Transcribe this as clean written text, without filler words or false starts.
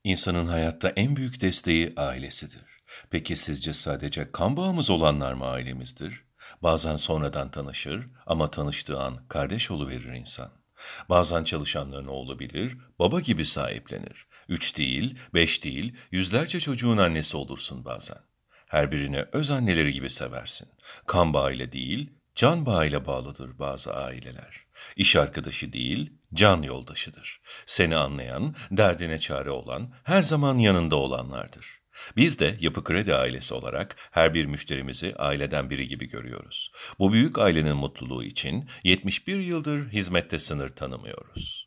İnsanın hayatta en büyük desteği ailesidir. Peki sizce sadece kan bağımız olanlar mı ailemizdir? Bazen sonradan tanışır ama tanıştığı an kardeş oluverir insan. Bazen çalışanların oğlu bilir, baba gibi sahiplenir. 3 değil, 5 değil, yüzlerce çocuğun annesi olursun bazen. Her birini öz anneleri gibi seversin. Kan bağıyla değil, can bağıyla bağlıdır bazı aileler. İş arkadaşı değil, can yoldaşıdır. Seni anlayan, derdine çare olan, her zaman yanında olanlardır. Biz de Yapı Kredi ailesi olarak her bir müşterimizi aileden biri gibi görüyoruz. Bu büyük ailenin mutluluğu için 71 yıldır hizmette sınır tanımıyoruz.